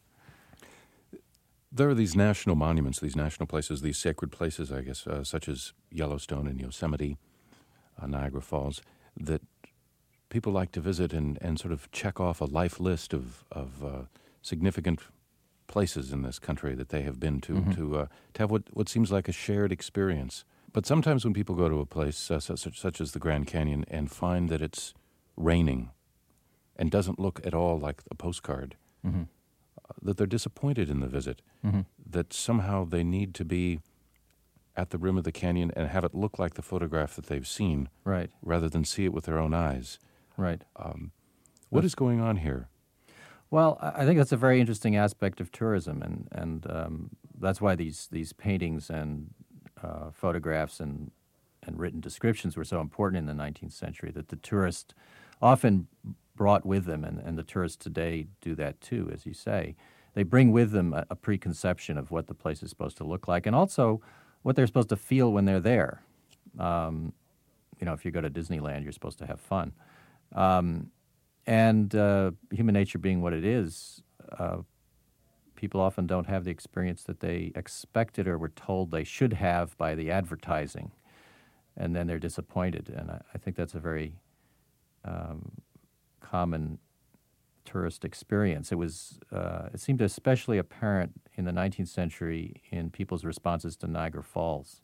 There are these national monuments, these national places, these sacred places, I guess, uh, such as Yellowstone and Yosemite, uh, Niagara Falls, that people like to visit and, and sort of check off a life list of, of uh, significant places in this country that they have been to, mm-hmm. to, uh, to have what, what seems like a shared experience. But sometimes when people go to a place uh, such, such as the Grand Canyon and find that it's raining and doesn't look at all like a postcard, mm-hmm. that they're disappointed in the visit, mm-hmm. that somehow they need to be at the rim of the canyon and have it look like the photograph that they've seen,
right,
rather than see it with their own eyes.
Right.
Um, what is going on here?
Well, I think that's a very interesting aspect of tourism, and and um, that's why these these paintings and uh, photographs and and written descriptions were so important in the nineteenth century. That the tourist often brought with them, and, and the tourists today do that too, as you say. They bring with them a, a preconception of what the place is supposed to look like, and also what they're supposed to feel when they're there. Um, you know, if you go to Disneyland, you're supposed to have fun. Um, and uh, human nature being what it is, uh, people often don't have the experience that they expected or were told they should have by the advertising, and then they're disappointed. And I, I think that's a very um, common tourist experience. It was. Uh, it seemed especially apparent in the nineteenth century in people's responses to Niagara Falls.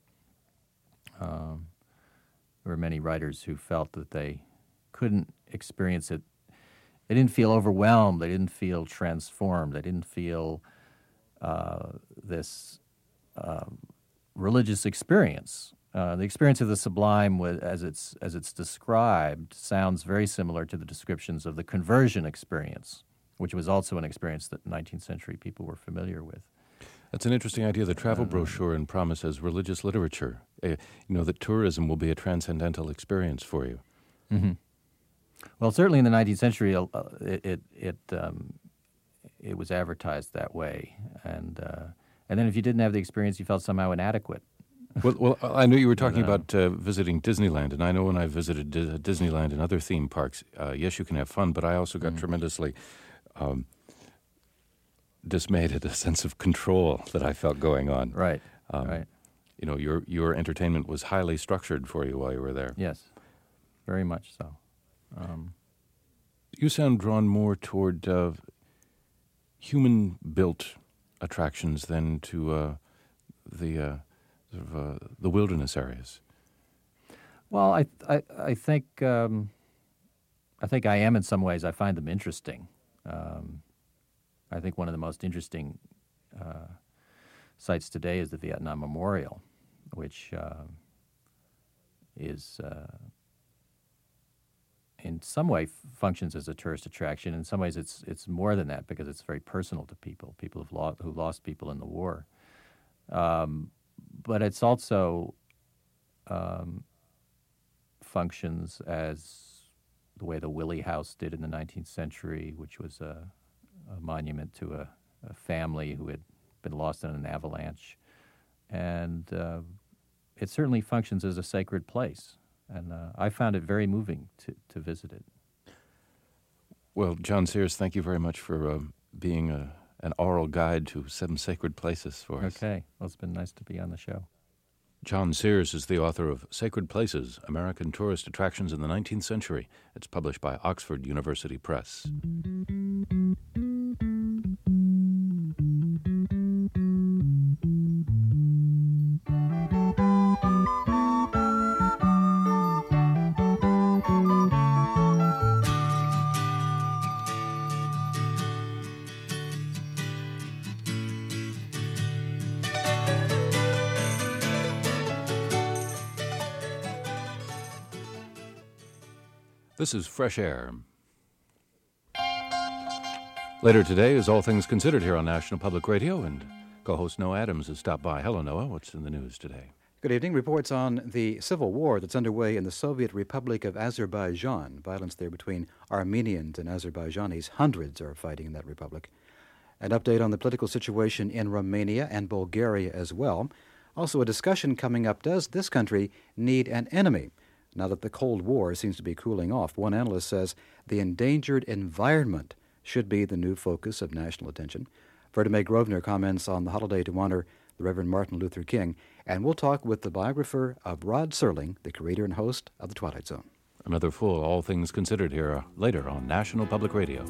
Um, there were many writers who felt that they couldn't experience it. They didn't feel overwhelmed. They didn't feel transformed. They didn't feel uh, this uh, religious experience. Uh, the experience of the sublime, was, as it's as it's described, sounds very similar to the descriptions of the conversion experience, which was also an experience that nineteenth century people were familiar with.
That's an interesting idea. The travel um, brochure in Promise as religious literature. Uh, you know, that tourism will be a transcendental experience for you.
Mm-hmm. Well, certainly in the nineteenth century, uh, it it it, um, it was advertised that way, and uh, and then if you didn't have the experience, you felt somehow inadequate.
well, well, I knew you were talking but, uh, about uh, visiting Disneyland, and I know when I visited D- Disneyland and other theme parks, uh, yes, you can have fun, but I also got mm-hmm. tremendously um, dismayed at a sense of control that I felt going on.
Right.
Um,
right.
You know, your your entertainment was highly structured for you while you were there.
Yes, very much so. Um,
you sound drawn more toward uh, human-built attractions than to uh, the uh, sort of, uh, the wilderness areas.
Well, I I, I think um, I think I am in some ways. I find them interesting. Um, I think one of the most interesting uh, sites today is the Vietnam Memorial, which uh, is uh, in some way functions as a tourist attraction. In some ways, it's it's more than that because it's very personal to people. People have lost who lost people in the war, um, but it's also um, functions as the way the Willey House did in the nineteenth century, which was a, a monument to a, a family who had been lost in an avalanche, and uh, it certainly functions as a sacred place. And uh, I found it very moving to, to visit it.
Well, John Sears, thank you very much for uh, being a, an oral guide to some sacred places for us.
Okay. Well, it's been nice to be on the show.
John Sears is the author of Sacred Places, American Tourist Attractions in the nineteenth Century. It's published by Oxford University Press. This is Fresh Air. Later today is All Things Considered here on National Public Radio, and co-host Noah Adams has stopped by. Hello, Noah. What's in the news today?
Good evening. Reports on the civil war that's underway in the Soviet Republic of Azerbaijan. Violence there between Armenians and Azerbaijanis. Hundreds are fighting in that republic. An update on the political situation in Romania and Bulgaria as well. Also a discussion coming up, does this country need an enemy? Now that the Cold War seems to be cooling off, one analyst says the endangered environment should be the new focus of national attention. Verda May Grosvenor comments on the holiday to honor the Reverend Martin Luther King, and we'll talk with the biographer of Rod Serling, the creator and host of The Twilight Zone.
Another full All Things Considered here uh, later on National Public Radio.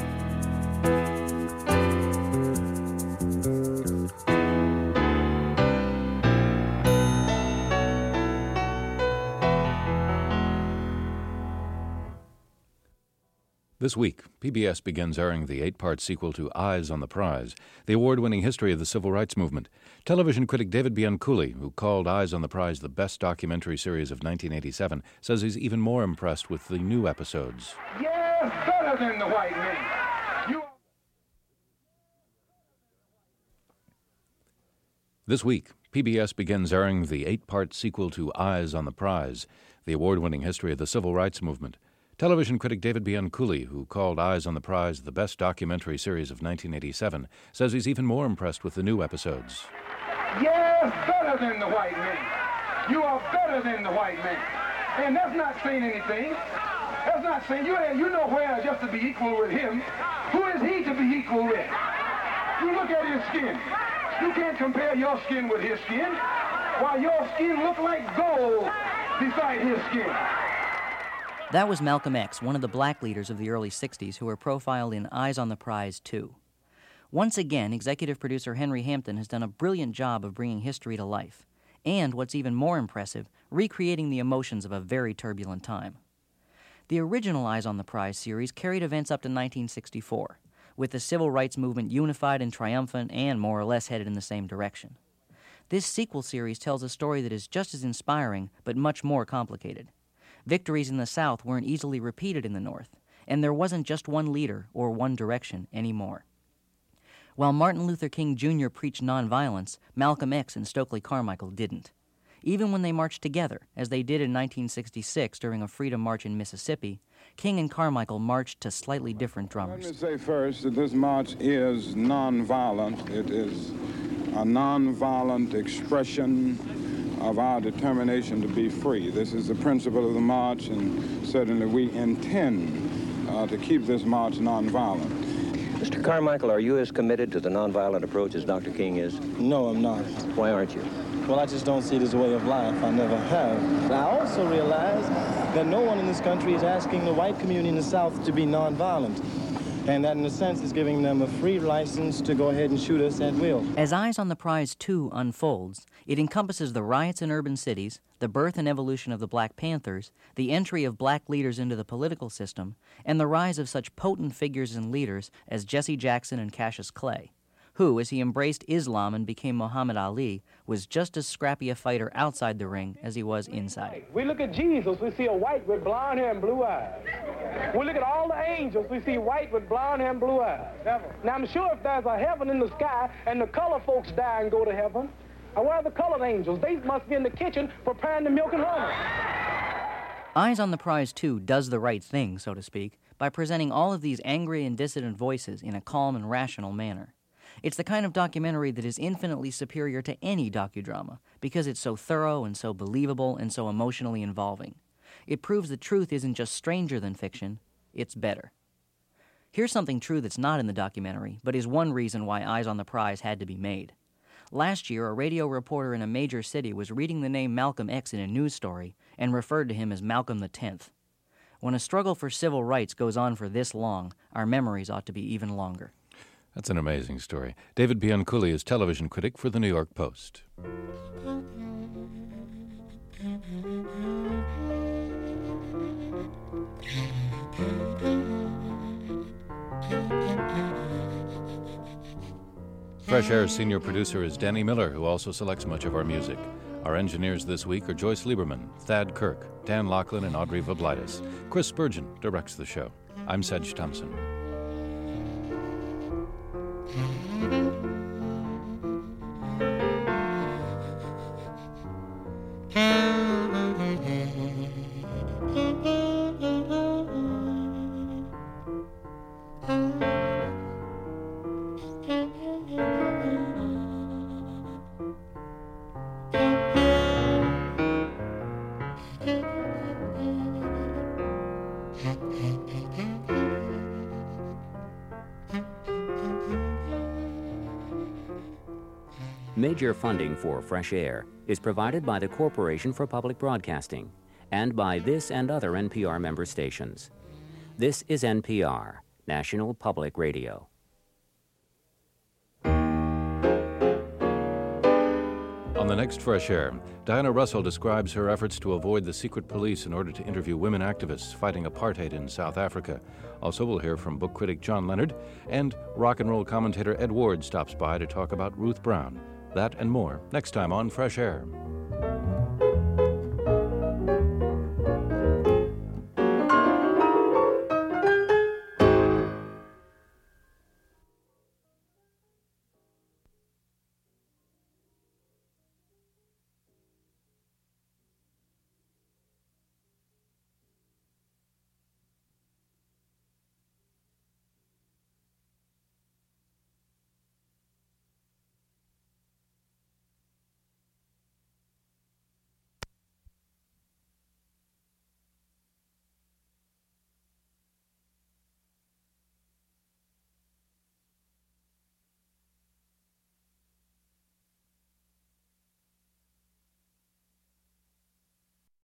This week, P B S begins airing the eight-part sequel to Eyes on the Prize, the award-winning history of the civil rights movement. Television critic David Bianculli, who called Eyes on the Prize the best documentary series of nineteen eighty-seven, says he's even more impressed with the new episodes.
Yes, better than the white man. You...
This week, P B S begins airing the eight-part sequel to Eyes on the Prize, the award-winning history of the civil rights movement. Television critic David Bianculli, who called Eyes on the Prize the best documentary series of nineteen eighty-seven, says he's even more impressed with the new episodes.
Yes, better than the white man. You are better than the white man. And that's not saying anything. That's not saying you you know where just to be equal with him. Who is he to be equal with? You look at his skin. You can't compare your skin with his skin. While your skin look like gold beside his skin.
That was Malcolm X, one of the black leaders of the early sixties who were profiled in Eyes on the Prize two. Once again, executive producer Henry Hampton has done a brilliant job of bringing history to life, and what's even more impressive, recreating the emotions of a very turbulent time. The original Eyes on the Prize series carried events up to nineteen sixty-four, with the civil rights movement unified and triumphant and more or less headed in the same direction. This sequel series tells a story that is just as inspiring, but much more complicated. Victories in the South weren't easily repeated in the North, and there wasn't just one leader or one direction anymore. While Martin Luther King Junior preached nonviolence, Malcolm X and Stokely Carmichael didn't. Even when they marched together, as they did in nineteen sixty-six during a freedom march in Mississippi, King and Carmichael marched to slightly different drummers.
Let me say first that this march is nonviolent. It is a nonviolent expression of our determination to be free. This is the principle of the march, and certainly we intend uh, to keep this march nonviolent.
Mister Carmichael, are you as committed to the nonviolent approach as Doctor King is?
No, I'm not.
Why aren't you?
Well, I just don't see it as a way of life. I never have. But I also realize that no one in this country is asking the white community in the South to be nonviolent. And that, in a sense, is giving them a free license to go ahead and shoot us at will.
As Eyes on the Prize two unfolds, it encompasses the riots in urban cities, the birth and evolution of the Black Panthers, the entry of black leaders into the political system, and the rise of such potent figures and leaders as Jesse Jackson and Cassius Clay, who, as he embraced Islam and became Muhammad Ali, was just as scrappy a fighter outside the ring as he was inside.
We look at Jesus, we see a white with blonde hair and blue eyes. We look at all the angels, we see white with blonde hair and blue eyes. Now, I'm sure if there's a heaven in the sky and the color folks die and go to heaven, and where are the colored angels? They must be in the kitchen preparing the milk and honey.
Eyes on the Prize two does the right thing, so to speak, by presenting all of these angry and dissident voices in a calm and rational manner. It's the kind of documentary that is infinitely superior to any docudrama because it's so thorough and so believable and so emotionally involving. It proves that truth isn't just stranger than fiction, it's better. Here's something true that's not in the documentary, but is one reason why Eyes on the Prize had to be made. Last year, a radio reporter in a major city was reading the name Malcolm X in a news story and referred to him as Malcolm the tenth. When a struggle for civil rights goes on for this long, our memories ought to be even longer.
That's an amazing story. David Bianculli is television critic for the New York Post. Fresh Air's senior producer is Danny Miller, who also selects much of our music. Our engineers this week are Joyce Lieberman, Thad Kirk, Dan Laughlin, and Audrey Voblitis. Chris Spurgeon directs the show. I'm Sedge Thompson.
Major funding for Fresh Air is provided by the Corporation for Public Broadcasting and by this and other N P R member stations. This is N P R, National Public Radio.
On the next Fresh Air, Diana Russell describes her efforts to avoid the secret police in order to interview women activists fighting apartheid in South Africa. Also, we'll hear from book critic John Leonard, and rock and roll commentator Ed Ward stops by to talk about Ruth Brown. That and more next time on Fresh Air.